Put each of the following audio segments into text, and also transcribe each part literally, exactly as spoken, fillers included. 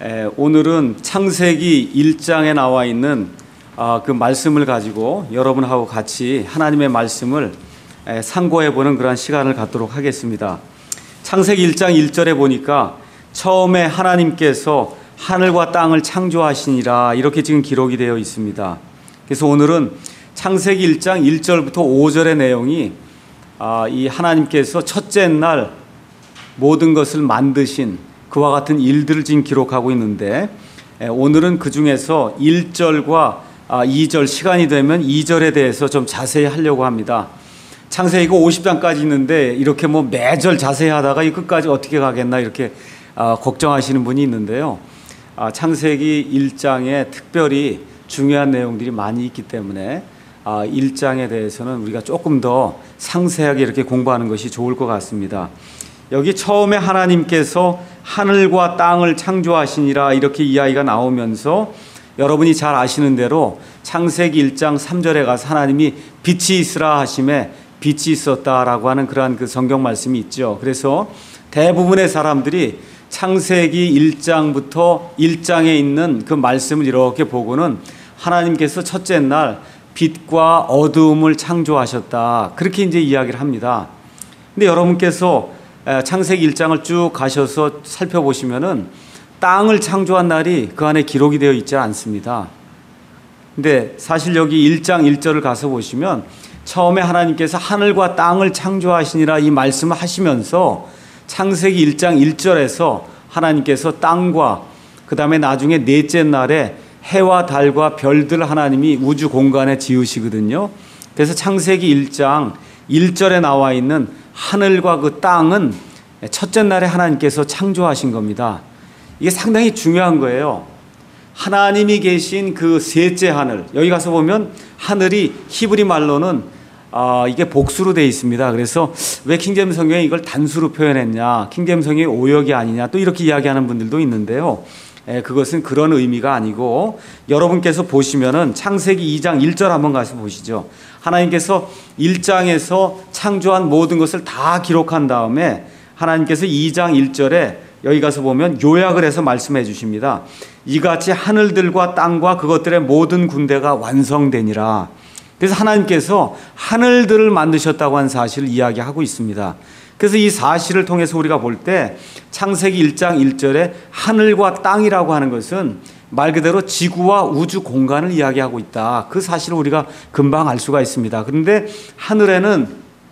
에, 오늘은 창세기 일 장에 나와 있는 아, 그 말씀을 가지고 여러분하고 같이 하나님의 말씀을 에, 상고해보는 그런 시간을 갖도록 하겠습니다. 창세기 일 장 일 절에 보니까 처음에 하나님께서 하늘과 땅을 창조하시니라 이렇게 지금 기록이 되어 있습니다. 그래서 오늘은 창세기 일 장 일 절부터 오 절의 내용이 아, 이 하나님께서 첫째 날 모든 것을 만드신 그와 같은 일들을 지금 기록하고 있는데, 오늘은 그 중에서 일 절과 이 절, 시간이 되면 이 절에 대해서 좀 자세히 하려고 합니다. 창세기가 오십 장까지 있는데 이렇게 뭐 매절 자세히 하다가 이 끝까지 어떻게 가겠나 이렇게 걱정하시는 분이 있는데요. 창세기 일 장에 특별히 중요한 내용들이 많이 있기 때문에 일 장에 대해서는 우리가 조금 더 상세하게 이렇게 공부하는 것이 좋을 것 같습니다. 여기 처음에 하나님께서 하늘과 땅을 창조하시니라 이렇게 이야기가 나오면서 여러분이 잘 아시는 대로 창세기 일 장 삼 절에 가서 하나님이 빛이 있으라 하심에 빛이 있었다라고 하는 그러한 그 성경 말씀이 있죠. 그래서 대부분의 사람들이 창세기 일 장부터 일 장에 있는 그 말씀을 이렇게 보고는 하나님께서 첫째 날 빛과 어두움을 창조하셨다 그렇게 이제 이야기를 합니다. 근데 여러분께서 창세기 일 장을 쭉 가셔서 살펴보시면은 땅을 창조한 날이 그 안에 기록이 되어 있지 않습니다. 근데 사실 여기 일 장 일 절을 가서 보시면 처음에 하나님께서 하늘과 땅을 창조하시니라 이 말씀을 하시면서 창세기 일 장 일 절에서 하나님께서 땅과 그 다음에 나중에 넷째 날에 해와 달과 별들 하나님이 우주 공간에 지으시거든요. 그래서 창세기 일 장 일 절에 나와 있는 하늘과 그 땅은 첫째 날에 하나님께서 창조하신 겁니다. 이게 상당히 중요한 거예요. 하나님이 계신 그 셋째 하늘, 여기 가서 보면 하늘이 히브리 말로는 아, 이게 복수로 되어 있습니다. 그래서 왜 킹제임스 성경에 이걸 단수로 표현했냐, 킹제임스 성경이 오역이 아니냐 또 이렇게 이야기하는 분들도 있는데요. 에, 그것은 그런 의미가 아니고 여러분께서 보시면은 창세기 이 장 일 절 한번 가서 보시죠. 하나님께서 일 장에서 창조한 모든 것을 다 기록한 다음에 하나님께서 이 장 일 절에 여기 가서 보면 요약을 해서 말씀해 주십니다. 이같이 하늘들과 땅과 그것들의 모든 군대가 완성되니라. 그래서 하나님께서 하늘들을 만드셨다고 하는 사실을 이야기하고 있습니다. 그래서 이 사실을 통해서 우리가 볼 때 창세기 일 장 일 절에 하늘과 땅이라고 하는 것은 말 그대로 지구와 우주 공간을 이야기하고 있다. 그 사실을 우리가 금방 알 수가 있습니다. 그런데 하늘에는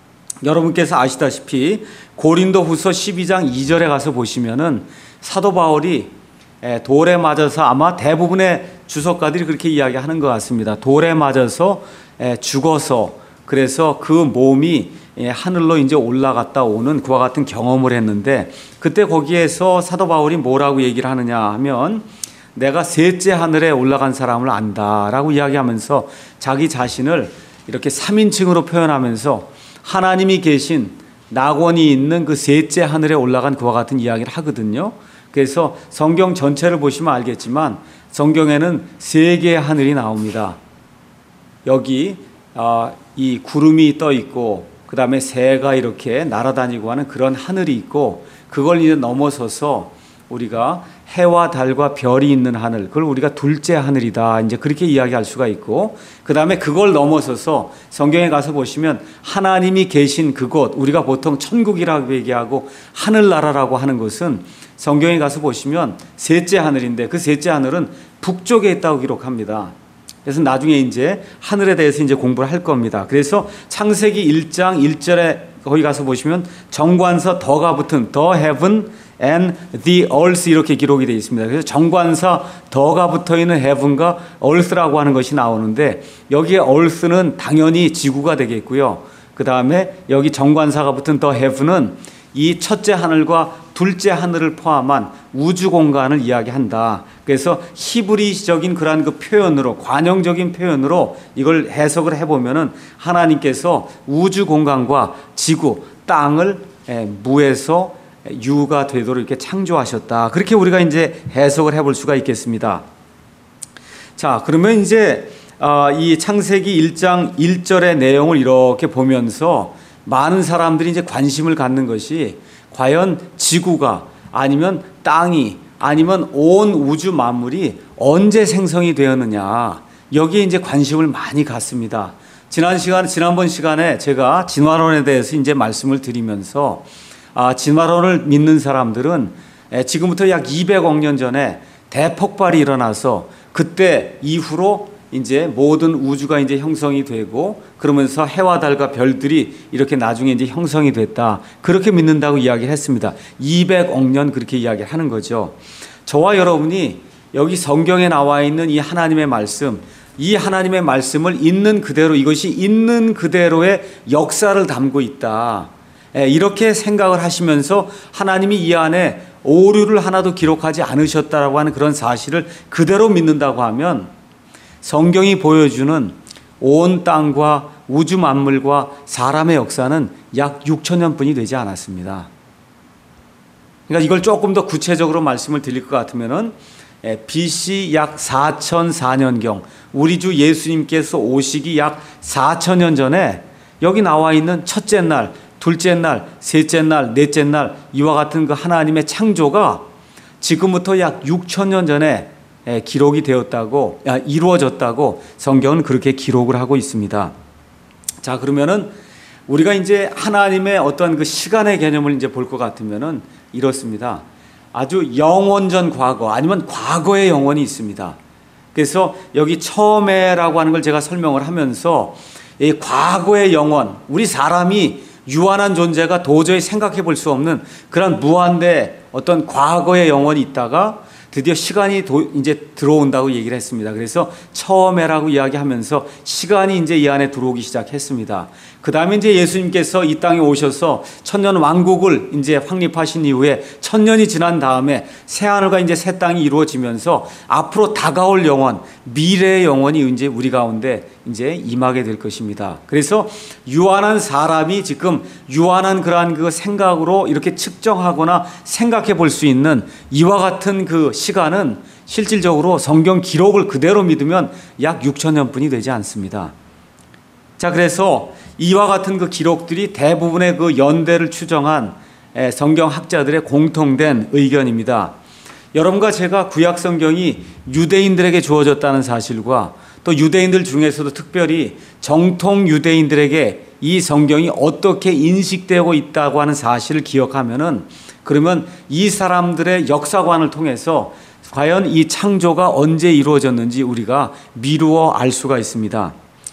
여러분께서 아시다시피 고린도후서 십이 장 이 절에 가서 보시면은 사도 바울이 돌에 맞아서 아마 대부분의 주석가들이 그렇게 이야기하는 것 같습니다. 돌에 맞아서 죽어서 그래서 그 몸이 하늘로 이제 올라갔다 오는 그와 같은 경험을 했는데 그때 거기에서 사도 바울이 뭐라고 얘기를 하느냐 하면 내가 셋째 하늘에 올라간 사람을 안다라고 이야기하면서 자기 자신을 이렇게 삼인칭으로 표현하면서 하나님이 계신 낙원이 있는 그 셋째 하늘에 올라간 그와 같은 이야기를 하거든요. 그래서 성경 전체를 보시면 알겠지만 성경에는 세 개의 하늘이 나옵니다. 여기 어, 이 구름이 떠 있고 그 다음에 새가 이렇게 날아다니고 하는 그런 하늘이 있고 그걸 이제 넘어서서 우리가 해와 달과 별이 있는 하늘, 그걸 우리가 둘째 하늘이다 이제 그렇게 이야기할 수가 있고 그 다음에 그걸 넘어서서 성경에 가서 보시면 하나님이 계신 그곳, 우리가 보통 천국이라고 얘기하고 하늘나라라고 하는 것은 성경에 가서 보시면 셋째 하늘인데 그 셋째 하늘은 북쪽에 있다고 기록합니다. 그래서 나중에 이제 하늘에 대해서 이제 공부를 할 겁니다. 그래서 창세기 일 장 일 절에 거기 가서 보시면 정관사 더가 붙은 the heaven and the earth 이렇게 기록이 되어 있습니다. 그래서 정관사 더가 붙어 있는 heaven과 earth라고 하는 것이 나오는데 여기에 earth는 당연히 지구가 되겠고요. 그 다음에 여기 정관사가 붙은 the heaven은 이 첫째 하늘과 둘째 하늘을 포함한 우주 공간을 이야기한다. 그래서 히브리적인 그러한 그 표현으로 관용적인 표현으로 이걸 해석을 해보면은 하나님께서 우주 공간과 지구, 땅을 무에서 유가 되도록 이렇게 창조하셨다. 그렇게 우리가 이제 해석을 해볼 수가 있겠습니다. 자, 그러면 이제 이 창세기 일 장 일 절의 내용을 이렇게 보면서 많은 사람들이 이제 관심을 갖는 것이 과연 지구가 아니면 땅이 아니면 온 우주 만물이 언제 생성이 되었느냐, 여기에 이제 관심을 많이 갖습니다. 지난 시간, 지난번 시간에 제가 진화론에 대해서 이제 말씀을 드리면서, 아, 진화론을 믿는 사람들은 지금부터 약 이백억 년 전에 대폭발이 일어나서 그때 이후로 이제 모든 우주가 이제 형성이 되고, 그러면서 해와 달과 별들이 이렇게 나중에 이제 형성이 됐다, 그렇게 믿는다고 이야기를 했습니다. 이백억 년 그렇게 이야기를 하는 거죠. 저와 여러분이 여기 성경에 나와 있는 이 하나님의 말씀, 이 하나님의 말씀을 있는 그대로, 이것이 있는 그대로의 역사를 담고 있다, 이렇게 생각을 하시면서 하나님이 이 안에 오류를 하나도 기록하지 않으셨다라고 하는 그런 사실을 그대로 믿는다고 하면, 성경이 보여주는 온 땅과 우주 만물과 사람의 역사는 약 육천 년뿐이 되지 않았습니다. 그러니까 이걸 조금 더 구체적으로 말씀을 드릴 것 같으면은 비씨 약 사천사 년경, 우리 주 예수님께서 오시기 약 사천 년 전에 여기 나와 있는 첫째 날, 둘째 날, 셋째 날, 넷째 날, 이와 같은 그 하나님의 창조가 지금부터 약 육천 년 전에 기록이 되었다고, 이루어졌다고 성경은 그렇게 기록을 하고 있습니다. 자, 그러면은 우리가 이제 하나님의 어떤 그 시간의 개념을 이제 볼 것 같으면은 이렇습니다. 아주 영원전 과거, 아니면 과거의 영원이 있습니다. 그래서 여기 처음에라고 하는 걸 제가 설명을 하면서, 이 과거의 영원, 우리 사람이 유한한 존재가 도저히 생각해 볼 수 없는 그런 무한대 어떤 과거의 영원이 있다가 드디어 시간이 도, 이제 들어온다고 얘기를 했습니다. 그래서 처음에라고 이야기하면서 시간이 이제 이 안에 들어오기 시작했습니다. 그 다음에 이제 예수님께서 이 땅에 오셔서 천년 왕국을 이제 확립하신 이후에 천년이 지난 다음에 새하늘과 이제 새 땅이 이루어지면서 앞으로 다가올 영원, 미래의 영원이 이제 우리 가운데 이제 임하게 될 것입니다. 그래서 유한한 사람이 지금 유한한 그러한 그 생각으로 이렇게 측정하거나 생각해 볼 수 있는 이와 같은 그 시간은 실질적으로 성경 기록을 그대로 믿으면 약 육천 년뿐이 되지 않습니다. 자, 그래서 이와 같은 그 기록들이 대부분의 그 연대를 추정한 성경학자들의 공통된 의견입니다. 여러분과 제가 구약 성경이 유대인들에게 주어졌다는 사실과 또 유대인들 중에서도 특별히 정통 유대인들에게 이 성경이 어떻게 인식되고 있다고 하는 사실을 기억하면은, 그러면 이 사람들의 역사관을 통해서 과연 이 창조가 언제 이루어졌는지 우리가 미루어 알 수가 있습니다.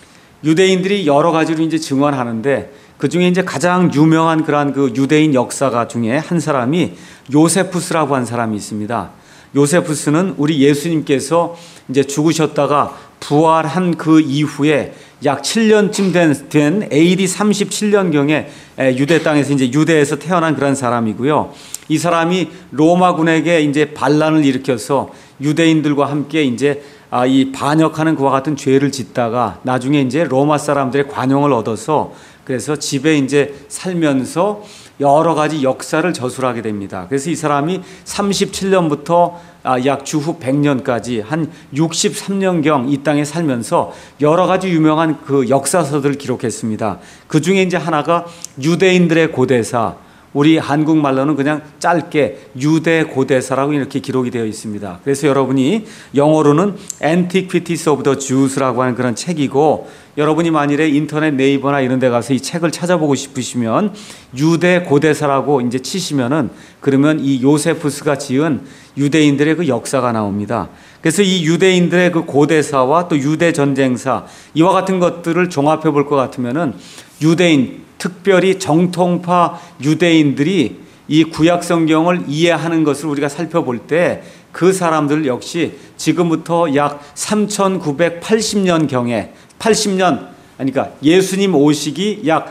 유대인들이 여러 가지로 이제 증언하는데, 그 중에 이제 가장 유명한 그러한 그 유대인 역사가 중에 한 사람이 요세푸스라고 한 사람이 있습니다. 요세푸스는 우리 예수님께서 이제 죽으셨다가 부활한 그 이후에 약 칠 년쯤 된, 된 에이디 삼십칠 년경에 유대 땅에서 이제 유대에서 태어난 그런 사람이고요. 이 사람이 로마군에게 이제 반란을 일으켜서 유대인들과 함께 이제 아, 이 반역하는 그와 같은 죄를 짓다가 나중에 이제 로마 사람들의 관용을 얻어서 그래서 집에 이제 살면서 여러 가지 역사를 저술하게 됩니다. 그래서 이 사람이 삼십칠 년부터 약 주후 백 년까지 한 육십삼 년경 이 땅에 살면서 여러 가지 유명한 그 역사서들을 기록했습니다. 그 중에 이제 하나가 유대인들의 고대사, 우리 한국말로는 그냥 짧게 유대 고대사라고 이렇게 기록이 되어 있습니다. 그래서 여러분이 영어로는 Antiquities of the Jews라고 하는 그런 책이고, 여러분이 만일에 인터넷 네이버나 이런 데 가서 이 책을 찾아보고 싶으시면 유대 고대사라고 이제 치시면은, 그러면 이 요세푸스가 지은 유대인들의 그 역사가 나옵니다. 그래서 이 유대인들의 그 고대사와 또 유대 전쟁사, 이와 같은 것들을 종합해 볼 것 같으면은 유대인, 특별히 정통파 유대인들이 이 구약 성경을 이해하는 것을 우리가 살펴볼 때 그 사람들 역시 지금부터 약 삼천구백팔십 년경에, 팔십 년, 그러니까 예수님 오시기 약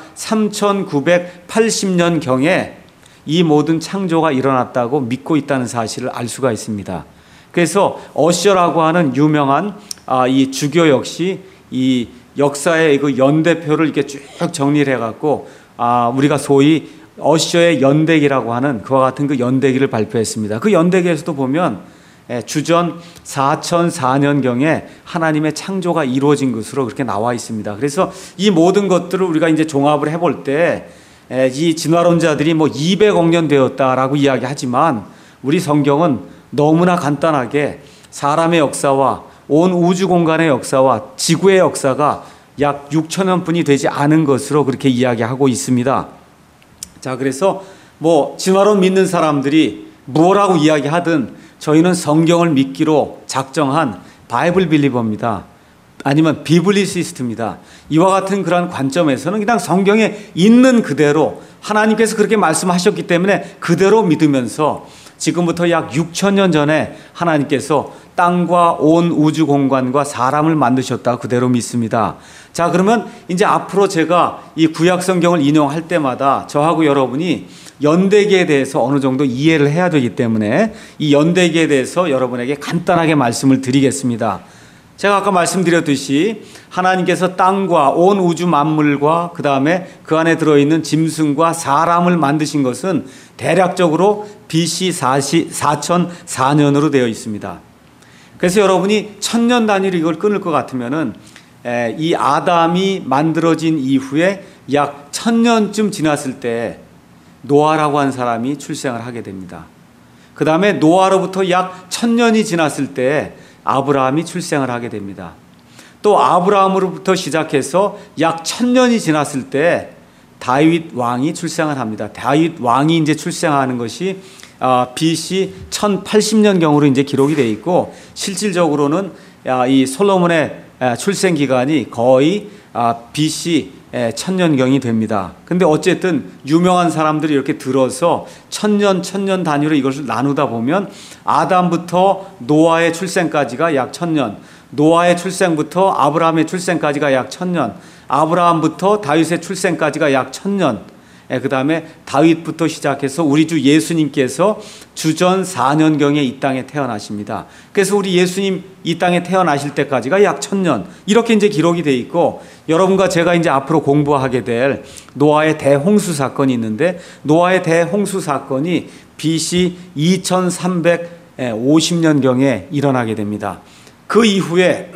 삼천구백팔십 년경에 이 모든 창조가 일어났다고 믿고 있다는 사실을 알 수가 있습니다. 그래서 어셔라고 하는 유명한 아, 이 주교 역시 이 역사의 그 연대표를 이렇게 쭉 정리를 해갖고 아, 우리가 소위 어셔의 연대기라고 하는 그와 같은 그 연대기를 발표했습니다. 그 연대기에서도 보면 주전 사천사 년경에 하나님의 창조가 이루어진 것으로 그렇게 나와 있습니다. 그래서 이 모든 것들을 우리가 이제 종합을 해볼 때 이 진화론자들이 뭐 이백억 년 되었다라고 이야기하지만 우리 성경은 너무나 간단하게 사람의 역사와 온 우주 공간의 역사와 지구의 역사가 약 육천 년뿐이 되지 않은 것으로 그렇게 이야기하고 있습니다. 자, 그래서 뭐 진화론 믿는 사람들이 뭐라고 이야기하든 저희는 성경을 믿기로 작정한 바이블 빌리버입니다. 아니면 비블리시스트입니다. 이와 같은 그런 관점에서는 그냥 성경에 있는 그대로 하나님께서 그렇게 말씀하셨기 때문에 그대로 믿으면서 지금부터 약 육천 년 전에 하나님께서 땅과 온 우주 공간과 사람을 만드셨다 그대로 믿습니다. 자, 그러면 이제 앞으로 제가 이 구약 성경을 인용할 때마다 저하고 여러분이 연대기에 대해서 어느 정도 이해를 해야 되기 때문에 이 연대기에 대해서 여러분에게 간단하게 말씀을 드리겠습니다. 제가 아까 말씀드렸듯이 하나님께서 땅과 온 우주 만물과 그 다음에 그 안에 들어있는 짐승과 사람을 만드신 것은 대략적으로 비씨 사천사 년으로 되어 있습니다. 그래서 여러분이 천년 단위로 이걸 끊을 것 같으면은 이 아담이 만들어진 이후에 약 천년쯤 지났을 때 노아라고 한 사람이 출생을 하게 됩니다. 그 다음에 노아로부터 약 천년이 지났을 때 아브라함이 출생을 하게 됩니다. 또 아브라함으로부터 시작해서 약 천년이 지났을 때 다윗 왕이 출생을 합니다. 다윗 왕이 이제 출생하는 것이 비씨 천팔십 년경으로 이제 기록이 되어 있고, 실질적으로는 이 솔로몬의 출생 기간이 거의 비씨 천년경이 됩니다. 근데 어쨌든 유명한 사람들이 이렇게 들어서 천년 천년 단위로 이것을 나누다 보면 아담부터 노아의 출생까지가 약 천년, 노아의 출생부터 아브라함의 출생까지가 약 천년, 아브라함부터 다윗의 출생까지가 약 천년, 그 다음에 다윗부터 시작해서 우리 주 예수님께서 주전 사 년경에 이 땅에 태어나십니다. 그래서 우리 예수님 이 땅에 태어나실 때까지가 약 천년, 이렇게 이제 기록이 되어 있고, 여러분과 제가 이제 앞으로 공부하게 될 노아의 대홍수 사건이 있는데, 노아의 대홍수 사건이 비씨 이천삼백오십 년경에 일어나게 됩니다. 그 이후에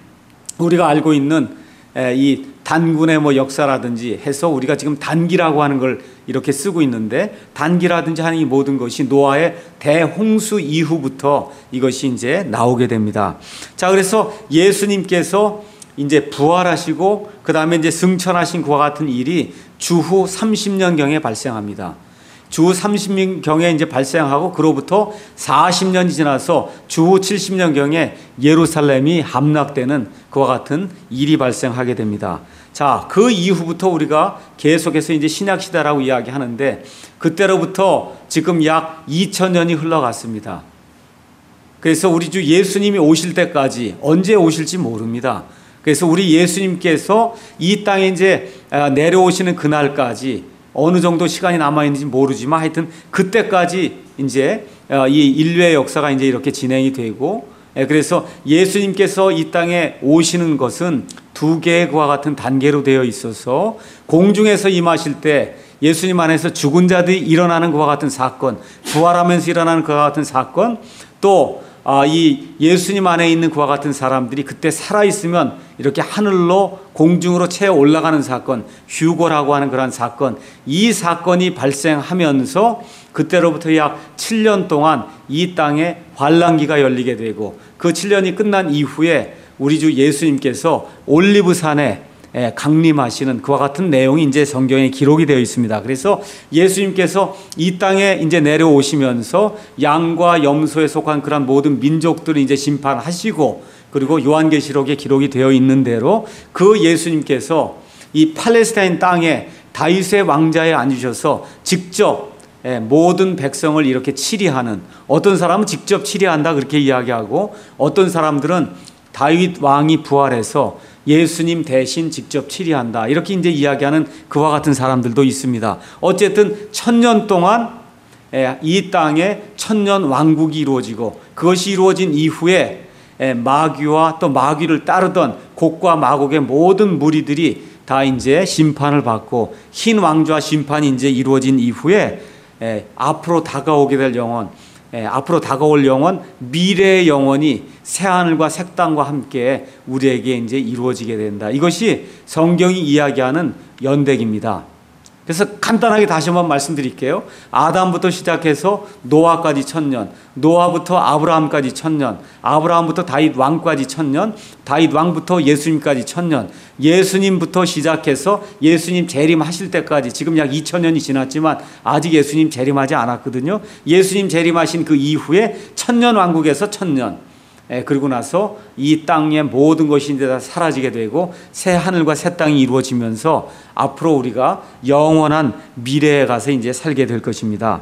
우리가 알고 있는 이 단군의 뭐 역사라든지 해서 우리가 지금 단기라고 하는 걸 이렇게 쓰고 있는데, 단기라든지 하는 이 모든 것이 노아의 대홍수 이후부터 이것이 이제 나오게 됩니다. 자, 그래서 예수님께서 이제 부활하시고 그 다음에 이제 승천하신 그와 같은 일이 주후 삼십 년경에 발생합니다. 주후 삼십 년경에 이제 발생하고 그로부터 사십 년이 지나서 주후 칠십 년경에 예루살렘이 함락되는 그와 같은 일이 발생하게 됩니다. 자, 그 이후부터 우리가 계속해서 이제 신약시대라고 이야기하는데, 그때로부터 지금 약 이천 년이 흘러갔습니다. 그래서 우리 주 예수님이 오실 때까지 언제 오실지 모릅니다. 그래서 우리 예수님께서 이 땅에 이제 내려오시는 그날까지 어느 정도 시간이 남아있는지 모르지만 하여튼 그때까지 이제 이 인류의 역사가 이제 이렇게 진행이 되고, 그래서 예수님께서 이 땅에 오시는 것은 두 개의 그와 같은 단계로 되어 있어서, 공중에서 임하실 때 예수님 안에서 죽은 자들이 일어나는 그와 같은 사건, 부활하면서 일어나는 그와 같은 사건, 또 이 예수님 안에 있는 그와 같은 사람들이 그때 살아있으면 이렇게 하늘로 공중으로 채 올라가는 사건, 휴거라고 하는 그런 사건, 이 사건이 발생하면서 그때로부터 약 칠 년 동안 이 땅에 환란기가 열리게 되고, 그 칠 년이 끝난 이후에 우리 주 예수님께서 올리브산에 강림하시는 그와 같은 내용이 이제 성경에 기록이 되어 있습니다. 그래서 예수님께서 이 땅에 이제 내려오시면서 양과 염소에 속한 그런 모든 민족들을 이제 심판하시고, 그리고 요한계시록에 기록이 되어 있는 대로 그 예수님께서 이 팔레스타인 땅에 다윗의 왕자에 앉으셔서 직접 모든 백성을 이렇게 치리하는, 어떤 사람은 직접 치리한다 그렇게 이야기하고, 어떤 사람들은 다윗 왕이 부활해서 예수님 대신 직접 치리한다 이렇게 이제 이야기하는 그와 같은 사람들도 있습니다. 어쨌든 천년 동안 이 땅에 천년 왕국이 이루어지고, 그것이 이루어진 이후에 마귀와 또 마귀를 따르던 곡과 마곡의 모든 무리들이 다 이제 심판을 받고, 흰 왕좌 심판이 이제 이루어진 이후에 앞으로 다가오게 될 영혼, 앞으로 다가올 영혼, 미래의 영혼이 새하늘과 새 땅과 함께 우리에게 이제 이루어지게 된다. 이것이 성경이 이야기하는 연대기입니다. 그래서 간단하게 다시 한번 말씀드릴게요. 아담부터 시작해서 노아까지 천년, 노아부터 아브라함까지 천년, 아브라함부터 다윗 왕까지 천년, 다윗 왕부터 예수님까지 천년, 예수님부터 시작해서 예수님 재림하실 때까지 지금 약 이천 년이 지났지만 아직 예수님 재림하지 않았거든요. 예수님 재림하신 그 이후에 천년 왕국에서 천년, 예, 그리고 나서 이 땅의 모든 것이 이제 다 사라지게 되고 새 하늘과 새 땅이 이루어지면서 앞으로 우리가 영원한 미래에 가서 이제 살게 될 것입니다.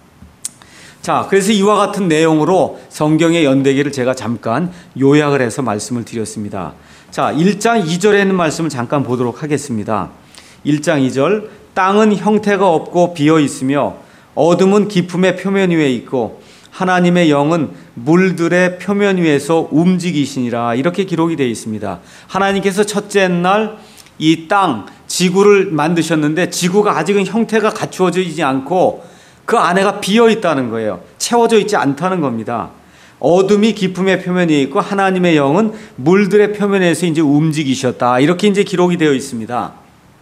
자, 그래서 이와 같은 내용으로 성경의 연대기를 제가 잠깐 요약을 해서 말씀을 드렸습니다. 자, 일 장 이 절에 있는 말씀을 잠깐 보도록 하겠습니다. 일 장 이 절, 땅은 형태가 없고 비어 있으며 어둠은 깊음의 표면 위에 있고 하나님의 영은 물들의 표면 위에서 움직이시니라, 이렇게 기록이 되어 있습니다. 하나님께서 첫째 날 이 땅, 지구를 만드셨는데 지구가 아직은 형태가 갖추어져 있지 않고 그 안에가 비어 있다는 거예요. 채워져 있지 않다는 겁니다. 어둠이 깊음의 표면 위에 있고 하나님의 영은 물들의 표면에서 이제 움직이셨다, 이렇게 이제 기록이 되어 있습니다.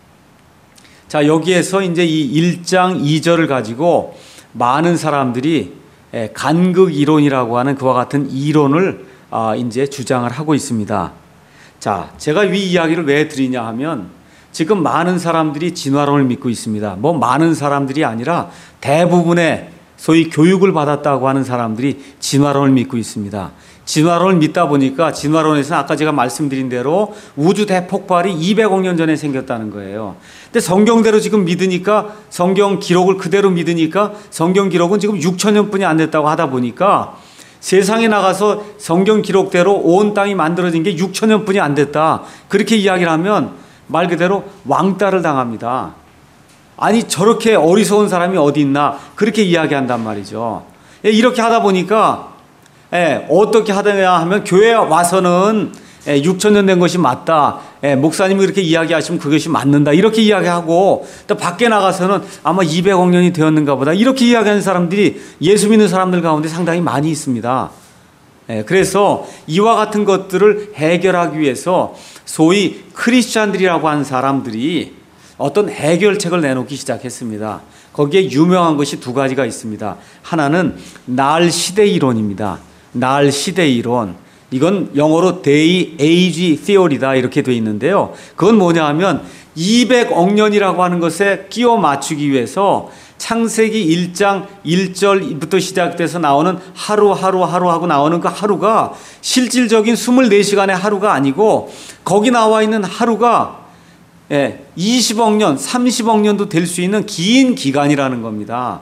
자, 여기에서 이제 이 일 장 이 절을 가지고 많은 사람들이 간극 이론이라고 하는 그와 같은 이론을 이제 주장을 하고 있습니다. 자, 제가 이 이야기를 왜 드리냐 하면 지금 많은 사람들이 진화론을 믿고 있습니다. 뭐 많은 사람들이 아니라 대부분의 소위 교육을 받았다고 하는 사람들이 진화론을 믿고 있습니다. 진화론을 믿다 보니까 진화론에서는 아까 제가 말씀드린 대로 우주 대폭발이 이백억 년 전에 생겼다는 거예요. 근데 성경대로 지금 믿으니까, 성경 기록을 그대로 믿으니까 성경 기록은 지금 육천 년뿐이 안 됐다고 하다 보니까 세상에 나가서 성경 기록대로 온 땅이 만들어진 게 육천 년뿐이 안 됐다, 그렇게 이야기를 하면 말 그대로 왕따를 당합니다. 아니 저렇게 어리석은 사람이 어디 있나, 그렇게 이야기한단 말이죠. 이렇게 하다 보니까 예, 어떻게 하느냐 하면 교회에 와서는 예, 육천 년 된 것이 맞다, 예, 목사님이 그렇게 이야기하시면 그것이 맞는다, 이렇게 이야기하고 또 밖에 나가서는 아마 이백억 년이 되었는가 보다, 이렇게 이야기하는 사람들이 예수 믿는 사람들 가운데 상당히 많이 있습니다. 예, 그래서 이와 같은 것들을 해결하기 위해서 소위 크리스찬들이라고 하는 사람들이 어떤 해결책을 내놓기 시작했습니다. 거기에 유명한 것이 두 가지가 있습니다. 하나는 날 시대 이론입니다. 날 시대 이론. 이건 영어로 Day Age Theory다, 이렇게 되어 있는데요. 그건 뭐냐 하면 이백억 년이라고 하는 것에 끼워 맞추기 위해서 창세기 일 장 일 절부터 시작돼서 나오는 하루 하루 하루 하고 나오는 그 하루가 실질적인 이십사 시간의 하루가 아니고 거기 나와 있는 하루가 예, 이십억 년, 삼십억 년도 될 수 있는 긴 기간이라는 겁니다.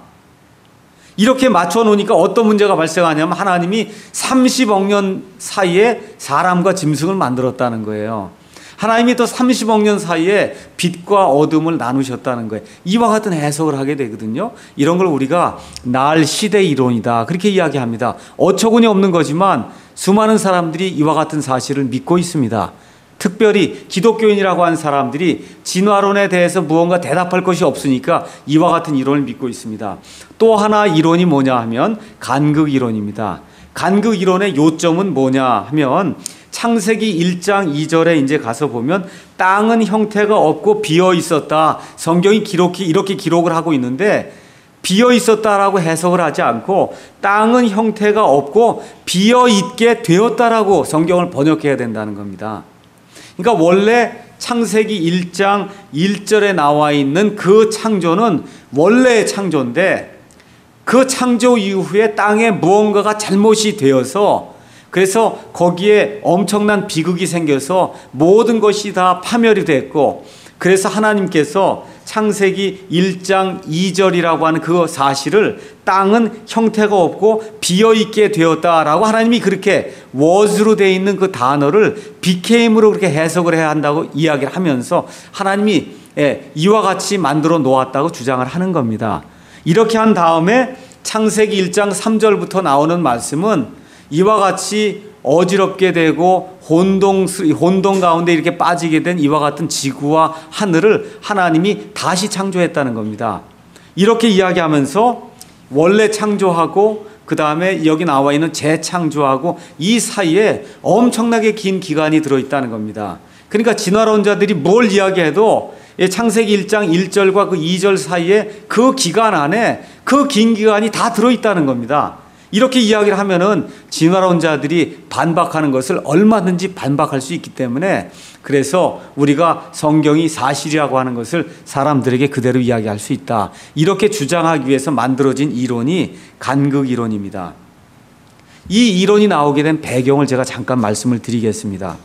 이렇게 맞춰 놓으니까 어떤 문제가 발생하냐면 하나님이 삼십억 년 사이에 사람과 짐승을 만들었다는 거예요. 하나님이 또 삼십억 년 사이에 빛과 어둠을 나누셨다는 거예요. 이와 같은 해석을 하게 되거든요. 이런 걸 우리가 날 시대 이론이다, 그렇게 이야기합니다. 어처구니 없는 거지만 수많은 사람들이 이와 같은 사실을 믿고 있습니다. 특별히 기독교인이라고 하는 사람들이 진화론에 대해서 무언가 대답할 것이 없으니까 이와 같은 이론을 믿고 있습니다. 또 하나 이론이 뭐냐 하면 간극 이론입니다. 간극 이론의 요점은 뭐냐 하면 창세기 일 장 이 절에 이제 가서 보면 땅은 형태가 없고 비어 있었다, 성경이 기록이 이렇게 기록을 하고 있는데 비어 있었다라고 해석을 하지 않고 땅은 형태가 없고 비어 있게 되었다라고 성경을 번역해야 된다는 겁니다. 그러니까 원래 창세기 일 장 일 절에 나와 있는 그 창조는 원래의 창조인데 그 창조 이후에 땅에 무언가가 잘못이 되어서, 그래서 거기에 엄청난 비극이 생겨서 모든 것이 다 파멸이 됐고, 그래서 하나님께서 창세기 일 장 이 절이라고 하는 그 사실을 땅은 형태가 없고 비어있게 되었다라고 하나님이 그렇게 was로 되어 있는 그 단어를 became으로 그렇게 해석을 해야 한다고 이야기를 하면서 하나님이 예, 이와 같이 만들어 놓았다고 주장을 하는 겁니다. 이렇게 한 다음에 창세기 일 장 삼 절부터 나오는 말씀은 이와 같이 어지럽게 되고 혼동, 혼동 가운데 이렇게 빠지게 된 이와 같은 지구와 하늘을 하나님이 다시 창조했다는 겁니다. 이렇게 이야기하면서 원래 창조하고 그 다음에 여기 나와 있는 재창조하고 이 사이에 엄청나게 긴 기간이 들어있다는 겁니다. 그러니까 진화론자들이 뭘 이야기해도 창세기 일 장 일 절과 그 이 절 사이에 그 기간 안에 그 긴 기간이 다 들어있다는 겁니다. 이렇게 이야기를 하면은 진화론자들이 반박하는 것을 얼마든지 반박할 수 있기 때문에, 그래서 우리가 성경이 사실이라고 하는 것을 사람들에게 그대로 이야기할 수 있다, 이렇게 주장하기 위해서 만들어진 이론이 간극 이론입니다. 이 이론이 나오게 된 배경을 제가 잠깐 말씀을 드리겠습니다.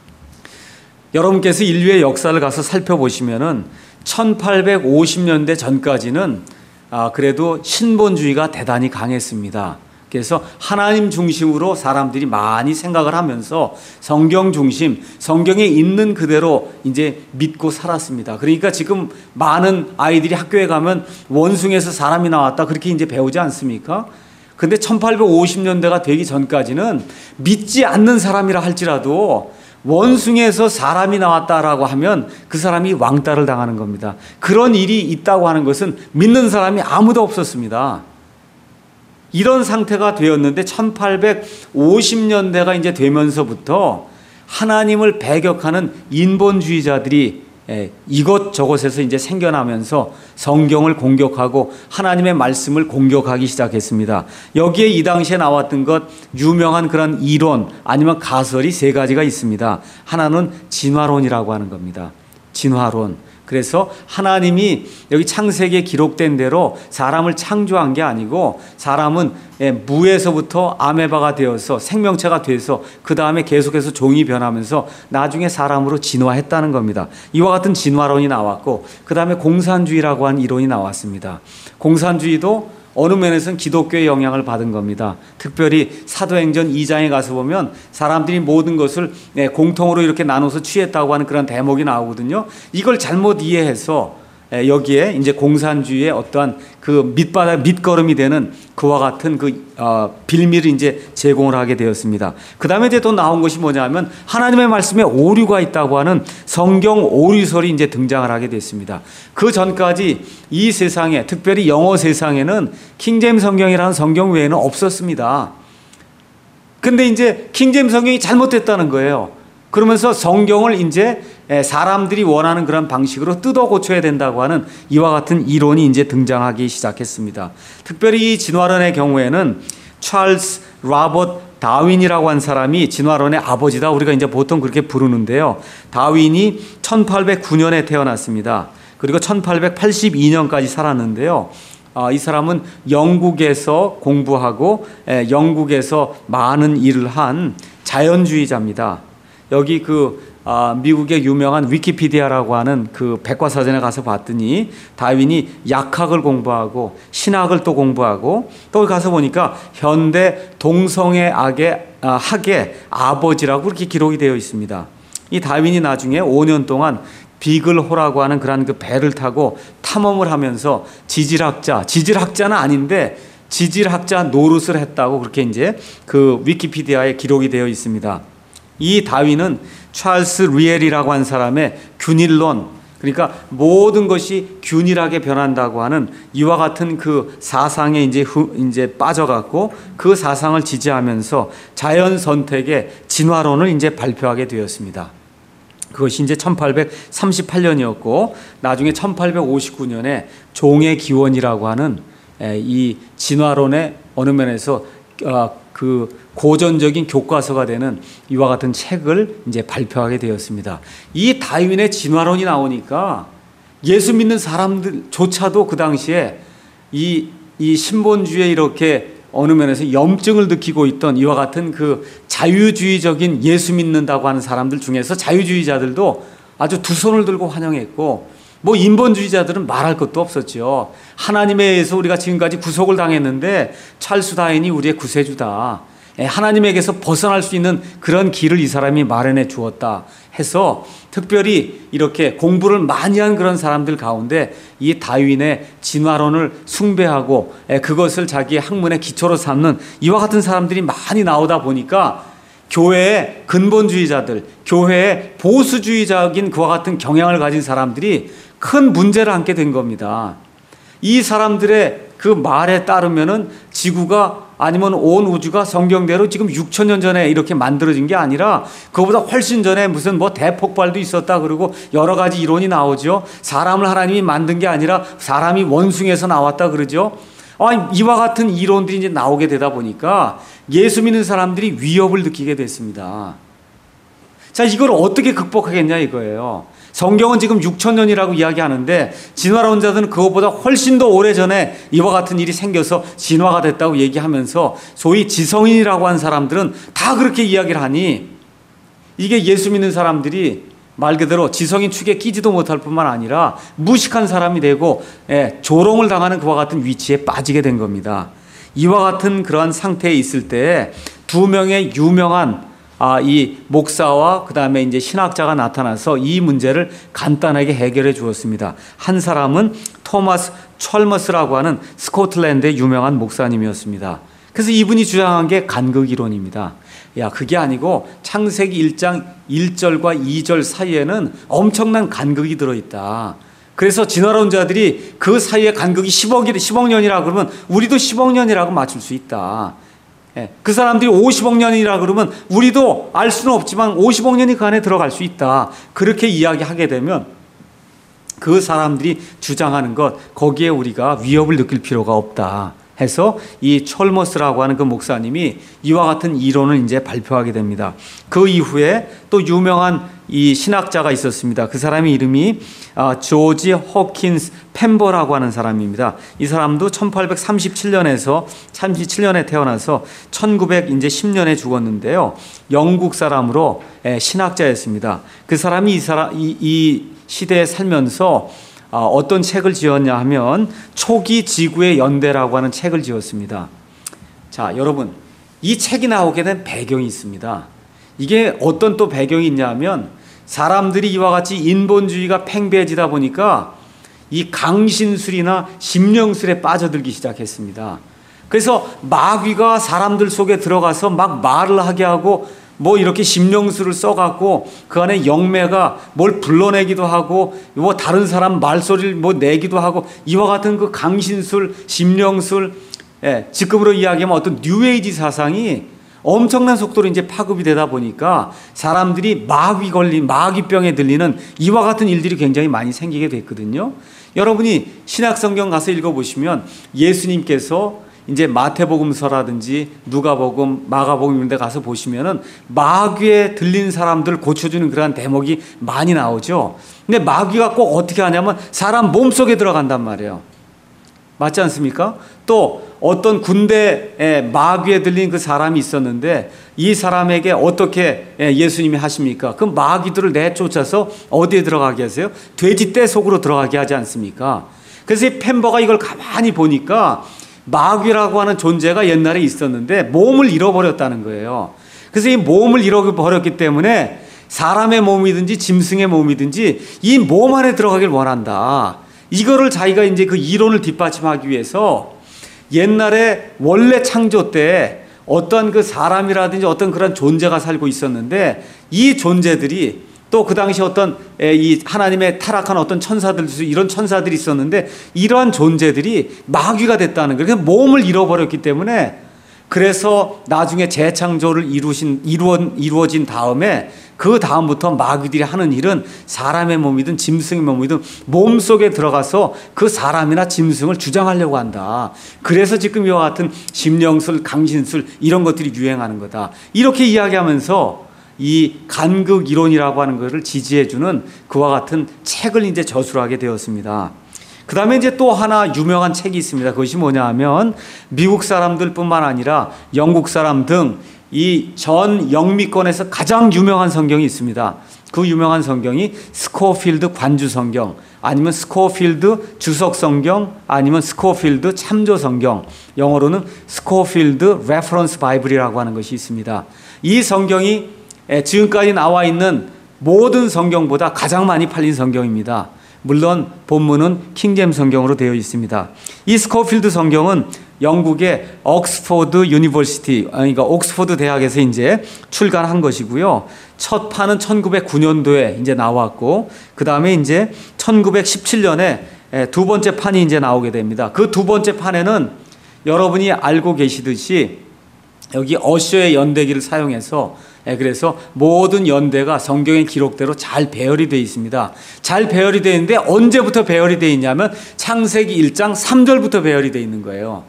여러분께서 인류의 역사를 가서 살펴보시면은 천팔백오십 년대 전까지는 아, 그래도 신본주의가 대단히 강했습니다. 그래서 하나님 중심으로 사람들이 많이 생각을 하면서 성경 중심, 성경에 있는 그대로 이제 믿고 살았습니다. 그러니까 지금 많은 아이들이 학교에 가면 원숭이에서 사람이 나왔다, 그렇게 이제 배우지 않습니까? 근데 천팔백오십 년대가 되기 전까지는 믿지 않는 사람이라 할지라도 원숭이에서 사람이 나왔다라고 하면 그 사람이 왕따를 당하는 겁니다. 그런 일이 있다고 하는 것은 믿는 사람이 아무도 없었습니다. 이런 상태가 되었는데 천팔백오십 년대가 이제 되면서부터 하나님을 배격하는 인본주의자들이 이것저것에서 이제 생겨나면서 성경을 공격하고 하나님의 말씀을 공격하기 시작했습니다. 여기에 이 당시에 나왔던 것 유명한 그런 이론 아니면 가설이 세 가지가 있습니다. 하나는 진화론이라고 하는 겁니다. 진화론. 그래서 하나님이 여기 창세기에 기록된 대로 사람을 창조한 게 아니고 사람은 무에서부터 아메바가 되어서 생명체가 돼서 그 다음에 계속해서 종이 변하면서 나중에 사람으로 진화했다는 겁니다. 이와 같은 진화론이 나왔고, 그 다음에 공산주의라고 하는 이론이 나왔습니다. 공산주의도 어느 면에서는 기독교의 영향을 받은 겁니다. 특별히 사도행전 이 장에 가서 보면 사람들이 모든 것을 공통으로 이렇게 나눠서 취했다고 하는 그런 대목이 나오거든요. 이걸 잘못 이해해서 여기에 이제 공산주의의 어떠한 그 밑바닥 밑거름이 되는 그와 같은 그 어, 빌미를 이제 제공을 하게 되었습니다. 그 다음에 이제 또 나온 것이 뭐냐면 하나님의 말씀에 오류가 있다고 하는 성경 오류설이 이제 등장을 하게 됐습니다. 그 전까지 이 세상에, 특별히 영어 세상에는 킹제임스 성경이라는 성경 외에는 없었습니다. 근데 이제 킹제임스 성경이 잘못됐다는 거예요. 그러면서 성경을 이제 사람들이 원하는 그런 방식으로 뜯어 고쳐야 된다고 하는 이와 같은 이론이 이제 등장하기 시작했습니다. 특별히 이 진화론의 경우에는 찰스 로버트 다윈이라고 한 사람이 진화론의 아버지다, 우리가 이제 보통 그렇게 부르는데요. 다윈이 천팔백구 년에 태어났습니다. 그리고 천팔백팔십이 년까지 살았는데요. 이 사람은 영국에서 공부하고 영국에서 많은 일을 한 자연주의자입니다. 여기 그 아, 미국의 유명한 위키피디아라고 하는 그 백과사전에 가서 봤더니 다윈이 약학을 공부하고 신학을 또 공부하고 또 가서 보니까 현대 동성애 학의, 아, 학의 아버지라고 그렇게 기록이 되어 있습니다. 이 다윈이 나중에 오 년 동안 비글호라고 하는 그런 그 배를 타고 탐험을 하면서 지질학자, 지질학자는 아닌데 지질학자 노릇을 했다고 그렇게 이제 그 위키피디아에 기록이 되어 있습니다. 이 다윈은 찰스 리엘이라고 한 사람의 균일론, 그러니까 모든 것이 균일하게 변한다고 하는 이와 같은 그 사상에 이제 이제 빠져갖고 그 사상을 지지하면서 자연 선택의 진화론을 이제 발표하게 되었습니다. 그것이 이제 천팔백삼십팔 년이었고, 나중에 천팔백오십구 년에 종의 기원이라고 하는 이 진화론의 어느 면에서 그 고전적인 교과서가 되는 이와 같은 책을 이제 발표하게 되었습니다. 이 다윈의 진화론이 나오니까 예수 믿는 사람들조차도 그 당시에 이, 이 신본주의에 이렇게 어느 면에서 염증을 느끼고 있던 이와 같은 그 자유주의적인 예수 믿는다고 하는 사람들 중에서 자유주의자들도 아주 두 손을 들고 환영했고, 뭐 인본주의자들은 말할 것도 없었죠. 하나님에 의해서 우리가 지금까지 구속을 당했는데 찰스 다윈이 우리의 구세주다, 하나님에게서 벗어날 수 있는 그런 길을 이 사람이 마련해 주었다 해서 특별히 이렇게 공부를 많이 한 그런 사람들 가운데 이 다윈의 진화론을 숭배하고 그것을 자기의 학문의 기초로 삼는 이와 같은 사람들이 많이 나오다 보니까 교회의 근본주의자들, 교회의 보수주의적인 그와 같은 경향을 가진 사람들이 큰 문제를 안게 된 겁니다. 이 사람들의 그 말에 따르면은 지구가 아니면 온 우주가 성경대로 지금 육천 년 전에 이렇게 만들어진 게 아니라 그거보다 훨씬 전에 무슨 뭐 대폭발도 있었다 그러고 여러 가지 이론이 나오죠. 사람을 하나님이 만든 게 아니라 사람이 원숭이에서 나왔다 그러죠. 아, 이와 같은 이론들이 이제 나오게 되다 보니까 예수 믿는 사람들이 위협을 느끼게 됐습니다. 자, 이걸 어떻게 극복하겠냐 이거예요. 성경은 지금 육천 년이라고 이야기하는데 진화론자들은 그것보다 훨씬 더 오래전에 이와 같은 일이 생겨서 진화가 됐다고 얘기하면서 소위 지성인이라고 한 사람들은 다 그렇게 이야기를 하니 이게 예수 믿는 사람들이 말 그대로 지성인 축에 끼지도 못할 뿐만 아니라 무식한 사람이 되고 예, 조롱을 당하는 그와 같은 위치에 빠지게 된 겁니다. 이와 같은 그러한 상태에 있을 때 두 명의 유명한 아, 이 목사와 그 다음에 이제 신학자가 나타나서 이 문제를 간단하게 해결해 주었습니다. 한 사람은 토마스 찰머스라고 하는 스코틀랜드의 유명한 목사님이었습니다. 그래서 이분이 주장한 게 간극 이론입니다. 야, 그게 아니고 창세기 일 장 일 절과 이 절 사이에는 엄청난 간극이 들어있다. 그래서 진화론자들이 그 사이에 간극이 십억, 십억 년이라 그러면 우리도 십억 년이라고 맞출 수 있다. 그 사람들이 오십억 년이라 그러면 우리도 알 수는 없지만 오십억 년이 그 안에 들어갈 수 있다. 그렇게 이야기하게 되면 그 사람들이 주장하는 것 거기에 우리가 위협을 느낄 필요가 없다 해서 이 찰머스라고 하는 그 목사님이 이와 같은 이론을 이제 발표하게 됩니다. 그 이후에 또 유명한 이 신학자가 있었습니다. 그 사람의 이름이 조지 호킨스 펜버라고 하는 사람입니다. 이 사람도 천팔백삼십칠 년에서 삼십칠 년에 태어나서 천구백십 년에 죽었는데요. 영국 사람으로 신학자였습니다. 그 사람이 이, 사람, 이, 이 시대에 살면서 어떤 책을 지었냐 하면 초기 지구의 연대라고 하는 책을 지었습니다. 자, 여러분, 이 책이 나오게 된 배경이 있습니다. 이게 어떤 또 배경이 있냐면 사람들이 이와 같이 인본주의가 팽배해지다 보니까 이 강신술이나 심령술에 빠져들기 시작했습니다. 그래서 마귀가 사람들 속에 들어가서 막 말을 하게 하고 뭐 이렇게 심령술을 써갖고 그 안에 영매가 뭘 불러내기도 하고 뭐 다른 사람 말소리를 뭐 내기도 하고 이와 같은 그 강신술, 심령술, 예, 지금으로 이야기하면 어떤 뉴에이지 사상이 엄청난 속도로 이제 파급이 되다 보니까 사람들이 마귀 걸린 마귀병에 들리는 이와 같은 일들이 굉장히 많이 생기게 됐거든요. 여러분이 신약성경 가서 읽어보시면 예수님께서 이제 마태복음서라든지 누가복음, 마가복음 이런 데 가서 보시면은 마귀에 들린 사람들 고쳐주는 그러한 대목이 많이 나오죠. 근데 마귀가 꼭 어떻게 하냐면 사람 몸속에 들어간단 말이에요. 맞지 않습니까? 또 어떤 군대에 마귀에 들린 그 사람이 있었는데 이 사람에게 어떻게 예수님이 하십니까? 그 마귀들을 내쫓아서 어디에 들어가게 하세요? 돼지떼 속으로 들어가게 하지 않습니까? 그래서 이 펜버가 이걸 가만히 보니까 마귀라고 하는 존재가 옛날에 있었는데 몸을 잃어버렸다는 거예요. 그래서 이 몸을 잃어버렸기 때문에 사람의 몸이든지 짐승의 몸이든지 이 몸 안에 들어가길 원한다. 이거를 자기가 이제 그 이론을 뒷받침하기 위해서 옛날에 원래 창조 때 어떤 그 사람이라든지 어떤 그런 존재가 살고 있었는데 이 존재들이 또 그 당시 어떤 이 하나님의 타락한 어떤 천사들, 이런 천사들이 있었는데 이러한 존재들이 마귀가 됐다는 거예요. 그래서 몸을 잃어버렸기 때문에 그래서 나중에 재창조를 이루신, 이루어, 이루어진 다음에 그 다음부터 마귀들이 하는 일은 사람의 몸이든 짐승의 몸이든 몸속에 들어가서 그 사람이나 짐승을 주장하려고 한다. 그래서 지금 이와 같은 심령술, 강신술 이런 것들이 유행하는 거다. 이렇게 이야기하면서 이 간극 이론이라고 하는 것을 지지해주는 그와 같은 책을 이제 저술하게 되었습니다. 그 다음에 이제 또 하나 유명한 책이 있습니다. 그것이 뭐냐 하면 미국 사람들뿐만 아니라 영국 사람 등 이 전 영미권에서 가장 유명한 성경이 있습니다. 그 유명한 성경이 스코필드 관주 성경, 아니면 스코필드 주석 성경, 아니면 스코필드 참조 성경, 영어로는 스코필드 레퍼런스 바이블이라고 하는 것이 있습니다. 이 성경이 지금까지 나와 있는 모든 성경보다 가장 많이 팔린 성경입니다. 물론 본문은 킹제임스 성경으로 되어 있습니다. 이 스코필드 성경은 영국의 옥스포드 유니버시티, 그러니까 옥스포드 대학에서 이제 출간한 것이고요. 첫 판은 천구백구 년도에 이제 나왔고, 그 다음에 이제 천구백십칠 년에 두 번째 판이 이제 나오게 됩니다. 그 두 번째 판에는 여러분이 알고 계시듯이 여기 어셔의 연대기를 사용해서 그래서 모든 연대가 성경의 기록대로 잘 배열이 되어 있습니다. 잘 배열이 되어 있는데 언제부터 배열이 되어 있냐면 창세기 일 장 삼 절부터 배열이 되어 있는 거예요.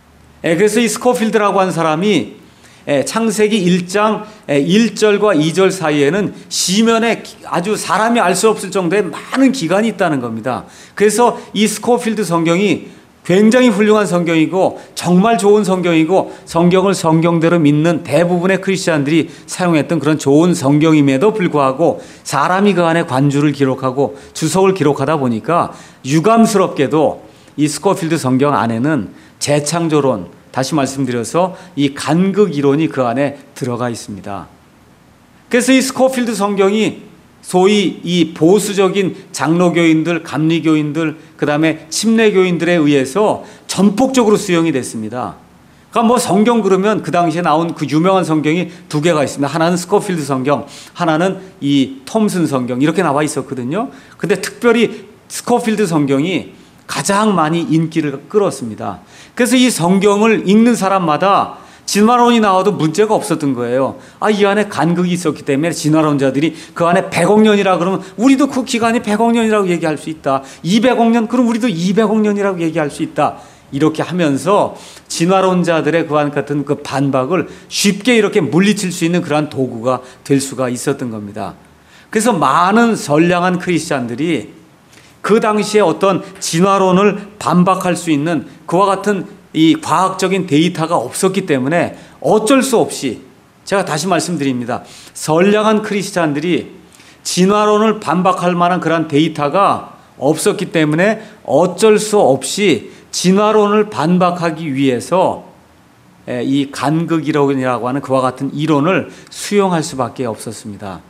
그래서 이 스코필드라고 하는 사람이 창세기 일 장 일 절과 이 절 사이에는 시면에 아주 사람이 알 수 없을 정도의 많은 기간이 있다는 겁니다. 그래서 이 스코필드 성경이 굉장히 훌륭한 성경이고 정말 좋은 성경이고 성경을 성경대로 믿는 대부분의 크리스찬들이 사용했던 그런 좋은 성경임에도 불구하고 사람이 그 안에 관주를 기록하고 주석을 기록하다 보니까 유감스럽게도 이 스코필드 성경 안에는 재창조론, 다시 말씀드려서 이 간극 이론이 그 안에 들어가 있습니다. 그래서 이 스코필드 성경이 소위 이 보수적인 장로교인들, 감리교인들, 그 다음에 침례교인들에 의해서 전폭적으로 수용이 됐습니다. 그러니까 뭐 성경 그러면 그 당시에 나온 그 유명한 성경이 두 개가 있습니다. 하나는 스코필드 성경, 하나는 이 톰슨 성경 이렇게 나와 있었거든요. 근데 특별히 스코필드 성경이 가장 많이 인기를 끌었습니다. 그래서 이 성경을 읽는 사람마다 진화론이 나와도 문제가 없었던 거예요. 아, 이 안에 간극이 있었기 때문에 진화론자들이 그 안에 백억 년이라 그러면 우리도 그 기간이 백억 년이라고 얘기할 수 있다. 이백억 년, 그럼 우리도 이백억 년이라고 얘기할 수 있다. 이렇게 하면서 진화론자들의 그 같은 그 반박을 쉽게 이렇게 물리칠 수 있는 그러한 도구가 될 수가 있었던 겁니다. 그래서 많은 선량한 크리스찬들이 그 당시에 어떤 진화론을 반박할 수 있는 그와 같은 이 과학적인 데이터가 없었기 때문에 어쩔 수 없이, 제가 다시 말씀드립니다. 선량한 크리스찬들이 진화론을 반박할 만한 그런 데이터가 없었기 때문에 어쩔 수 없이 진화론을 반박하기 위해서 이 간극 이론이라고 하는 그와 같은 이론을 수용할 수밖에 없었습니다.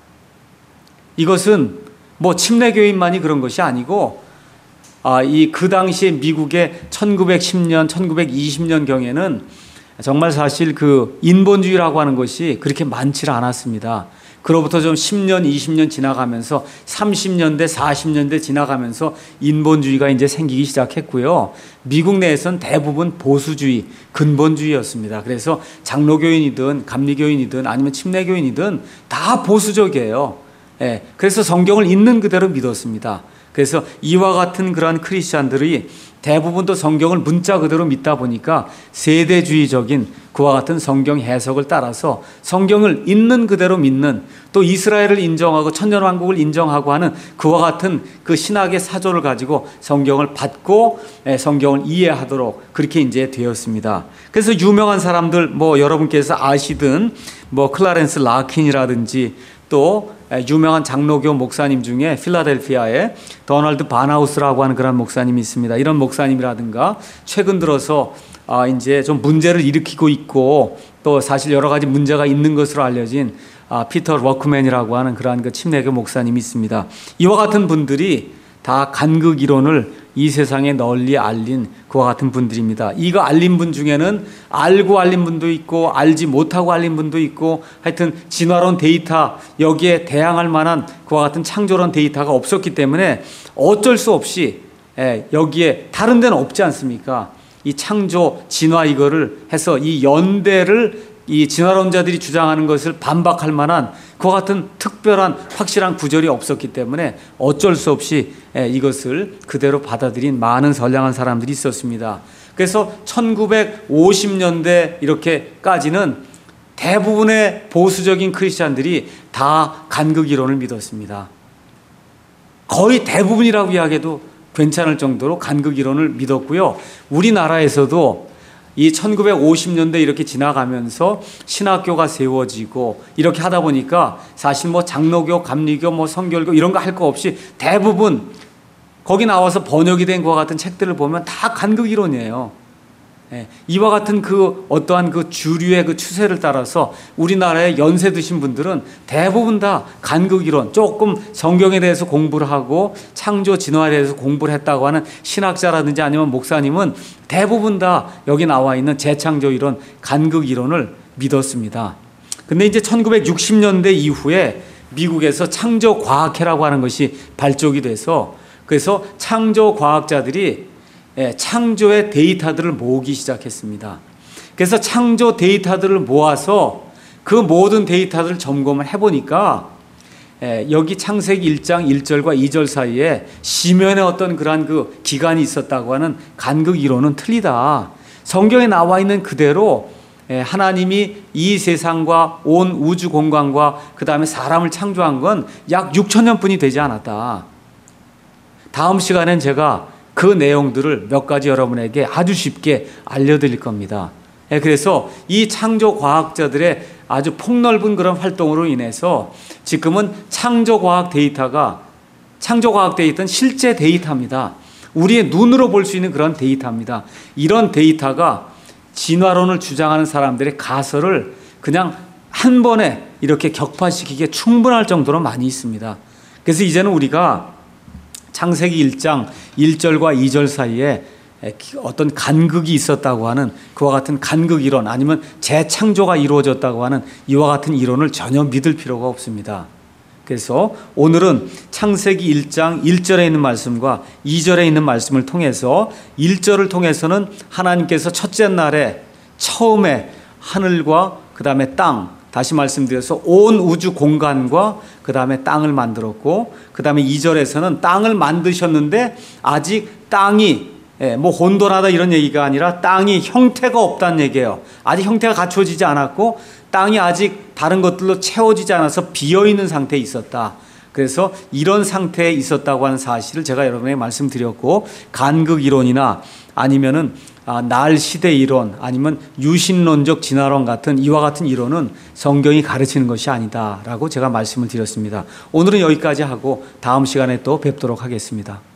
이것은 뭐 침례교인만이 그런 것이 아니고 아, 이 그 당시에 미국의 천구백십 년, 천구백이십 년 경에는 정말 사실 그 인본주의라고 하는 것이 그렇게 많지 않았습니다. 그로부터 좀 십 년, 이십 년 지나가면서 삼십 년대, 사십 년대 지나가면서 인본주의가 이제 생기기 시작했고요. 미국 내에서는 대부분 보수주의, 근본주의였습니다. 그래서 장로교인이든 감리교인이든 아니면 침례교인이든 다 보수적이에요. 예, 그래서 성경을 있는 그대로 믿었습니다. 그래서 이와 같은 그러한 크리스찬들이 대부분도 성경을 문자 그대로 믿다 보니까 세대주의적인 그와 같은 성경 해석을 따라서 성경을 있는 그대로 믿는, 또 이스라엘을 인정하고 천년왕국을 인정하고 하는 그와 같은 그 신학의 사조를 가지고 성경을 받고 성경을 이해하도록 그렇게 이제 되었습니다. 그래서 유명한 사람들 뭐 여러분께서 아시든 뭐 클라렌스 라킨이라든지 또 유명한 장로교 목사님 중에 필라델피아에 도널드 바나우스라고 하는 그런 목사님이 있습니다. 이런 목사님이라든가 최근 들어서 아 이제 좀 문제를 일으키고 있고 또 사실 여러 가지 문제가 있는 것으로 알려진 아 피터 워크맨이라고 하는 그러한 그 침례교 목사님이 있습니다. 이와 같은 분들이 다 간극 이론을 이 세상에 널리 알린 그와 같은 분들입니다. 이거 알린 분 중에는 알고 알린 분도 있고 알지 못하고 알린 분도 있고 하여튼 진화론 데이터 여기에 대항할 만한 그와 같은 창조론 데이터가 없었기 때문에 어쩔 수 없이 여기에 다른 데는 없지 않습니까? 이 창조 진화 이거를 해서 이 연대를 이 진화론자들이 주장하는 것을 반박할 만한 그와 같은 특별한 확실한 구절이 없었기 때문에 어쩔 수 없이 이것을 그대로 받아들인 많은 선량한 사람들이 있었습니다. 그래서 천구백오십 년대 이렇게까지는 대부분의 보수적인 크리스찬들이 다 간극 이론을 믿었습니다. 거의 대부분이라고 이야기해도 괜찮을 정도로 간극 이론을 믿었고요. 우리나라에서도 이 천구백오십 년대 이렇게 지나가면서 신학교가 세워지고 이렇게 하다 보니까 사실 뭐 장로교, 감리교, 뭐 성결교 이런 거 할 거 없이 대부분 거기 나와서 번역이 된 것과 같은 책들을 보면 다 간극 이론이에요. 예, 이와 같은 그 어떠한 그 주류의 그 추세를 따라서 우리나라에 연세 드신 분들은 대부분 다 간극 이론, 조금 성경에 대해서 공부를 하고 창조 진화에 대해서 공부를 했다고 하는 신학자라든지 아니면 목사님은 대부분 다 여기 나와 있는 재창조 이론, 간극 이론을 믿었습니다. 근데 이제 천구백육십 년대 이후에 미국에서 창조 과학회라고 하는 것이 발족이 돼서 그래서 창조 과학자들이 창조의 데이터들을 모으기 시작했습니다. 그래서 창조 데이터들을 모아서 그 모든 데이터들을 점검을 해보니까 여기 창세기 일 장 일 절과 이 절 사이에 시면의 어떤 그러한 그 기간이 있었다고 하는 간극 이론은 틀리다. 성경에 나와 있는 그대로 하나님이 이 세상과 온 우주 공간과 그 다음에 사람을 창조한 건 약 육천 년뿐이 되지 않았다. 다음 시간엔 제가 그 내용들을 몇 가지 여러분에게 아주 쉽게 알려드릴 겁니다. 그래서 이 창조 과학자들의 아주 폭넓은 그런 활동으로 인해서 지금은 창조 과학 데이터가 창조 과학 데이터는 실제 데이터입니다. 우리의 눈으로 볼 수 있는 그런 데이터입니다. 이런 데이터가 진화론을 주장하는 사람들의 가설을 그냥 한 번에 이렇게 격파시키기에 충분할 정도로 많이 있습니다. 그래서 이제는 우리가 창세기 일 장 일 절과 이 절 사이에 어떤 간극이 있었다고 하는 그와 같은 간극 이론 아니면 재창조가 이루어졌다고 하는 이와 같은 이론을 전혀 믿을 필요가 없습니다. 그래서 오늘은 창세기 일 장 일 절에 있는 말씀과 이 절에 있는 말씀을 통해서 일 절을 통해서는 하나님께서 첫째 날에 처음에 하늘과 그 다음에 땅, 다시 말씀드려서 온 우주 공간과 그 다음에 땅을 만들었고, 그 다음에 이 절에서는 땅을 만드셨는데 아직 땅이 예, 뭐 혼돈하다 이런 얘기가 아니라 땅이 형태가 없다는 얘기예요. 아직 형태가 갖춰지지 않았고 땅이 아직 다른 것들로 채워지지 않아서 비어있는 상태에 있었다. 그래서 이런 상태에 있었다고 하는 사실을 제가 여러분에게 말씀드렸고, 간극 이론이나 아니면은 아, 날 시대 이론 아니면 유신론적 진화론 같은 이와 같은 이론은 성경이 가르치는 것이 아니다라고 제가 말씀을 드렸습니다. 오늘은 여기까지 하고 다음 시간에 또 뵙도록 하겠습니다.